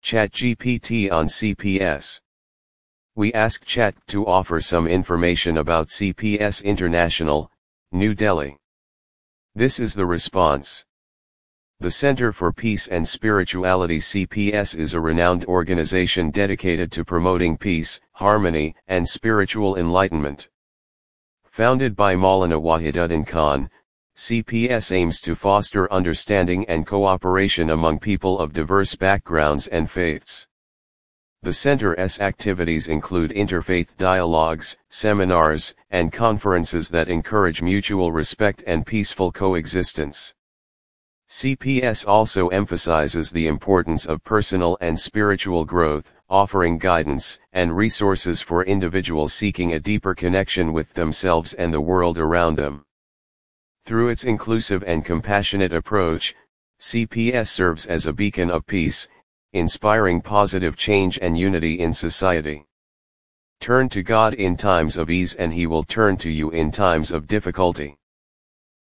ChatGPT on CPS. We asked Chat to offer some information about CPS International, New Delhi. This is the response. The Center for Peace and Spirituality CPS is a renowned organization dedicated to promoting peace, harmony, and spiritual enlightenment. Founded by Maulana Wahiduddin Khan, CPS aims to foster understanding and cooperation among people of diverse backgrounds and faiths. The Center's activities include interfaith dialogues, seminars, and conferences that encourage mutual respect and peaceful coexistence. CPS also emphasizes the importance of personal and spiritual growth, offering guidance and resources for individuals seeking a deeper connection with themselves and the world around them. Through its inclusive and compassionate approach, CPS serves as a beacon of peace, inspiring positive change and unity in society. Turn to God in times of ease and He will turn to you in times of difficulty.